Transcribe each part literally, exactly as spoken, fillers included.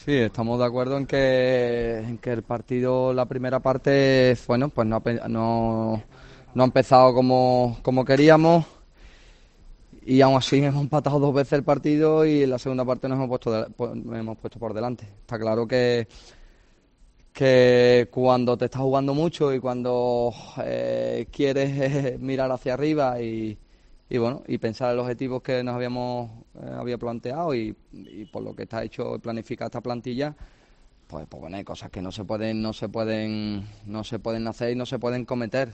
Sí, estamos de acuerdo en que, en que el partido, la primera parte, bueno, pues no ha, pe- no, no ha empezado como, como queríamos y aún así hemos empatado dos veces el partido y en la segunda parte nos hemos puesto, de- pues, nos hemos puesto por delante. Está claro que, que cuando te estás jugando mucho y cuando eh, quieres eh, mirar hacia arriba y, y bueno y pensar en los objetivos que nos habíamos eh, había planteado y, y por lo que está hecho y planificada esta plantilla, pues, pues bueno, hay cosas que no se pueden, no se pueden, no se pueden hacer y no se pueden cometer.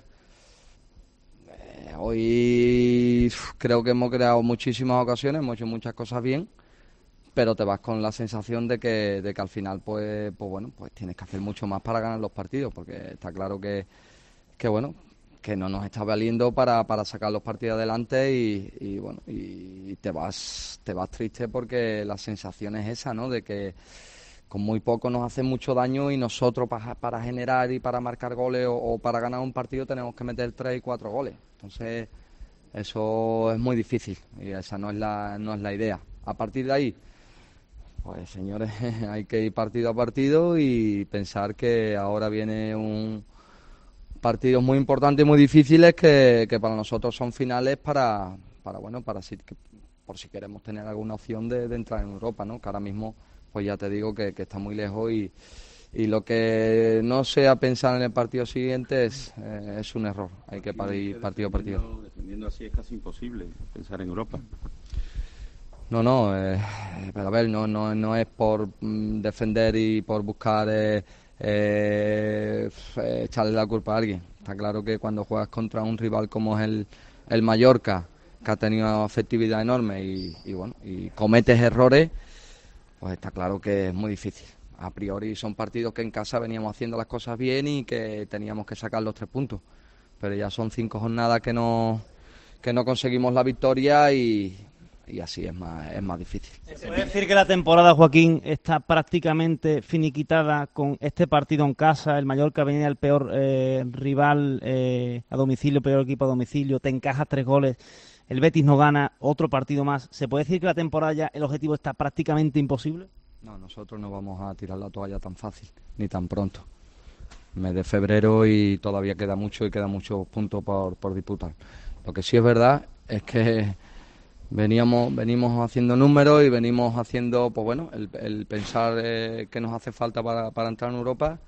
Eh, hoy uf, creo que hemos creado muchísimas ocasiones, hemos hecho muchas cosas bien, pero te vas con la sensación de que, de que al final, pues, pues bueno, pues tienes que hacer mucho más para ganar los partidos, porque está claro que, que bueno, que no nos está valiendo para, para sacar los partidos adelante y, y bueno, y te vas, te vas triste porque la sensación es esa, ¿no? De que con muy poco nos hace mucho daño y nosotros para, para generar y para marcar goles o, o para ganar un partido tenemos que meter tres y cuatro goles. Entonces, eso es muy difícil y esa no es la, no es la idea. A partir de ahí, pues señores, hay que ir partido a partido y pensar que ahora viene un partidos muy importantes y muy difíciles que, que para nosotros son finales para, para bueno, para si, que, por si queremos tener alguna opción de, de entrar en Europa, ¿no? Que ahora mismo, pues ya te digo que, que está muy lejos y, y lo que no sea pensar en el partido siguiente es, eh, es un error. Hay que ir partido a partido. Defendiendo así es casi imposible pensar en Europa. No, no, eh, pero a ver, no, no, no es por mm, defender y por buscar eh, eh, eh, echarle la culpa a alguien. Está claro que cuando juegas contra un rival como es el, el Mallorca, que ha tenido efectividad enorme y, y bueno, y cometes errores, pues está claro que es muy difícil. A priori son partidos que en casa veníamos haciendo las cosas bien y que teníamos que sacar los tres puntos. Pero ya son cinco jornadas que no, que no conseguimos la victoria y, y así es más, es más difícil. ¿Se puede decir que la temporada, Joaquín, está prácticamente finiquitada con este partido en casa? El Mallorca venía el peor eh, rival eh, a domicilio, peor equipo a domicilio, te encajas tres goles, el Betis no gana, otro partido más. ¿Se puede decir que la temporada ya el objetivo está prácticamente imposible? No, nosotros no vamos a tirar la toalla tan fácil, ni tan pronto. Mes de febrero y todavía queda mucho y queda muchos puntos por, por disputar. Lo que sí es verdad es que veníamos venimos haciendo números y venimos haciendo, pues bueno, el, el pensar eh, que nos hace falta para, para entrar en Europa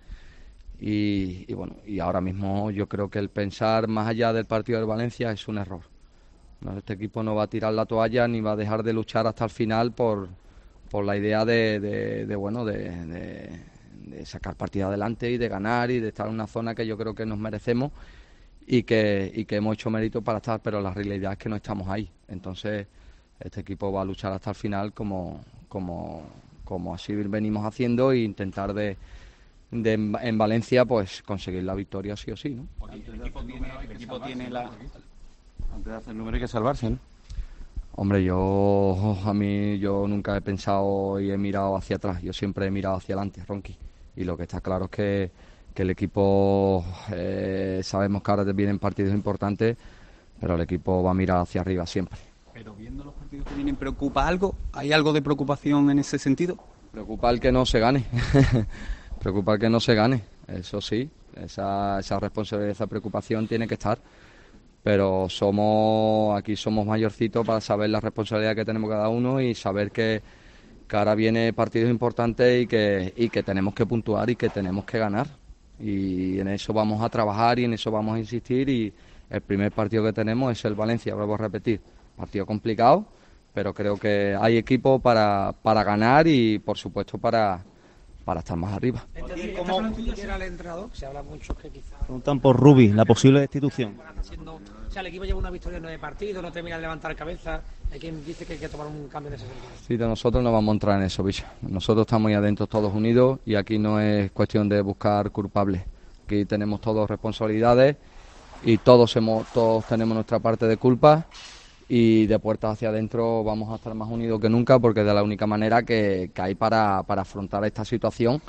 y, y bueno, y ahora mismo yo creo que el pensar más allá del partido del Valencia es un error. No, este equipo no va a tirar la toalla ni va a dejar de luchar hasta el final por, por la idea de, de, de bueno, de, de, de sacar partido adelante y de ganar y de estar en una zona que yo creo que nos merecemos y que, y que hemos hecho mérito para estar, pero la realidad es que no estamos ahí. Entonces, este equipo va a luchar hasta el final como, como, como así venimos haciendo e intentar de, de en, en Valencia pues conseguir la victoria sí o sí, ¿no? El equipo tiene, el equipo tiene la... Antes de hacer el número hay que salvarse, ¿no? Hombre, yo a mí yo nunca he pensado y he mirado hacia atrás, yo siempre he mirado hacia adelante, Ronqui. Y lo que está claro es que, que el equipo, eh, sabemos que ahora vienen partidos importantes, pero el equipo va a mirar hacia arriba siempre. Pero viendo los partidos que vienen, ¿preocupa algo? ¿Hay algo de preocupación en ese sentido? Preocupa el que no se gane, preocupa el que no se gane, eso sí, esa, esa responsabilidad, esa preocupación tiene que estar. Pero somos aquí somos mayorcitos para saber la responsabilidad que tenemos cada uno y saber que, que ahora viene partidos importantes y que, y que tenemos que puntuar y que tenemos que ganar. Y en eso vamos a trabajar y en eso vamos a insistir y el primer partido que tenemos es el Valencia, vuelvo a repetir, partido complicado, pero creo que hay equipo para, para ganar y por supuesto para, para estar más arriba. ¿Cómo era el entrenador? Se habla mucho que quizás... Preguntan por Rubi, la posible destitución. Haciendo, o sea, el equipo lleva una victoria en nueve partidos, no termina de levantar cabeza. Hay quien dice que hay que tomar un cambio en ese sentido. Sí, de nosotros no vamos a entrar en eso, bicho. Nosotros estamos ahí adentro todos unidos y aquí no es cuestión de buscar culpables. Aquí tenemos todos responsabilidades y todos, hemos, todos tenemos nuestra parte de culpa y de puertas hacia adentro vamos a estar más unidos que nunca porque es de la única manera que, que hay para, para afrontar esta situación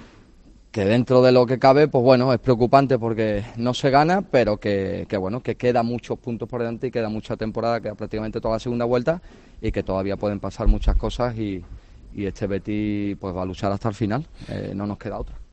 que dentro de lo que cabe, pues bueno, es preocupante porque no se gana, pero que, que bueno, que queda muchos puntos por delante y queda mucha temporada, queda prácticamente toda la segunda vuelta y que todavía pueden pasar muchas cosas y, y este Betis pues va a luchar hasta el final, eh, no nos queda otra.